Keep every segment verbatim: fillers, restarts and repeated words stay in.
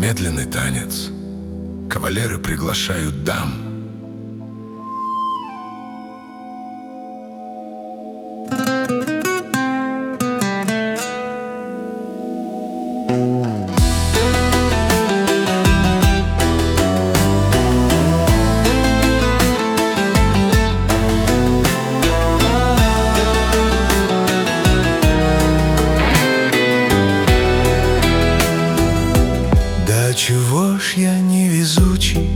Медленный танец. Кавалеры приглашают дам. Чего ж я невезучий?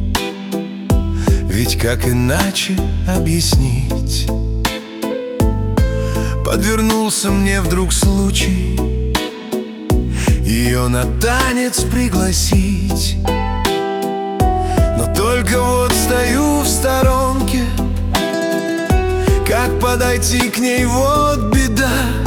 Ведь как иначе объяснить? Подвернулся мне вдруг случай ее на танец пригласить. Но только вот стою в сторонке, как подойти к ней, вот беда.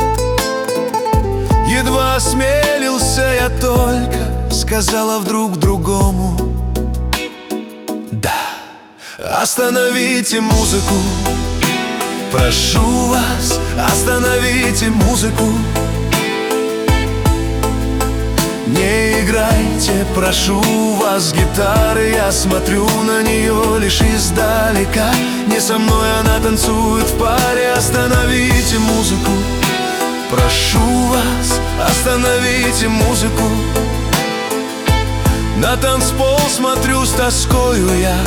Едва осмелился я только, сказала вдруг другому: да. Остановите музыку, прошу вас, остановите музыку. Не играйте, прошу вас, гитары, я смотрю на нее лишь издалека. Не со мной она танцует в паре. Остановите музыку, прошу вас, остановите музыку. На танцпол смотрю с тоскою я,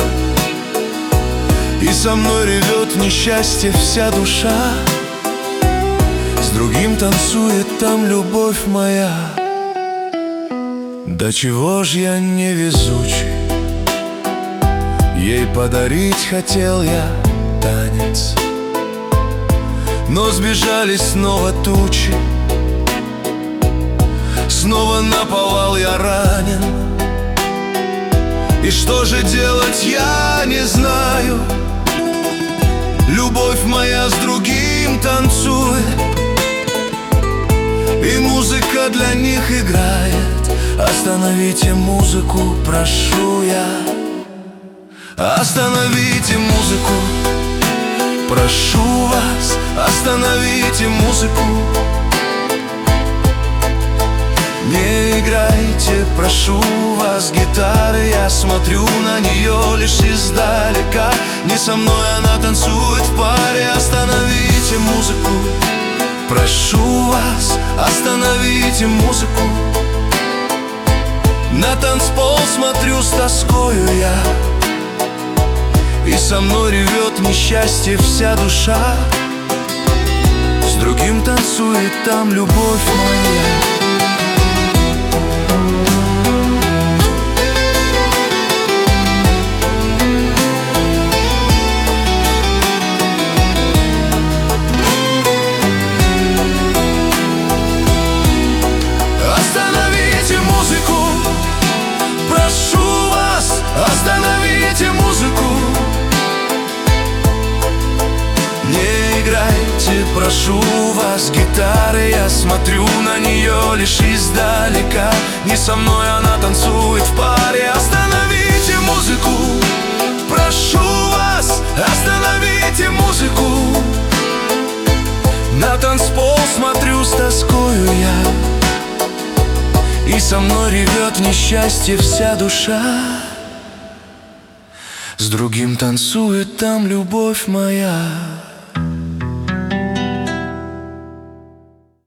и со мной ревет в несчастье вся душа. С другим танцует там любовь моя. Да чего ж я невезучий? Ей подарить хотел я танец, но сбежались снова тучи. Снова наповал я ранен. И что же делать, я не знаю. Любовь моя с другим танцует, и музыка для них играет. Остановите музыку, прошу я. Остановите музыку, прошу вас, остановите музыку. Не играйте, прошу вас, гитары, я смотрю на нее лишь издалека. Не со мной она танцует в паре. Остановите музыку, прошу вас, остановите музыку. На танцпол смотрю с тоскою я, и со мной ревет несчастье вся душа. С другим танцует там любовь моя. Остановите музыку. Не играйте, прошу вас, гитары, я смотрю на нее лишь издалека. Не со мной она танцует в паре. Остановите музыку, прошу вас, остановите музыку. На танцпол смотрю с тоскою я, и со мной ревет в несчастье вся душа. С другим танцует там любовь моя.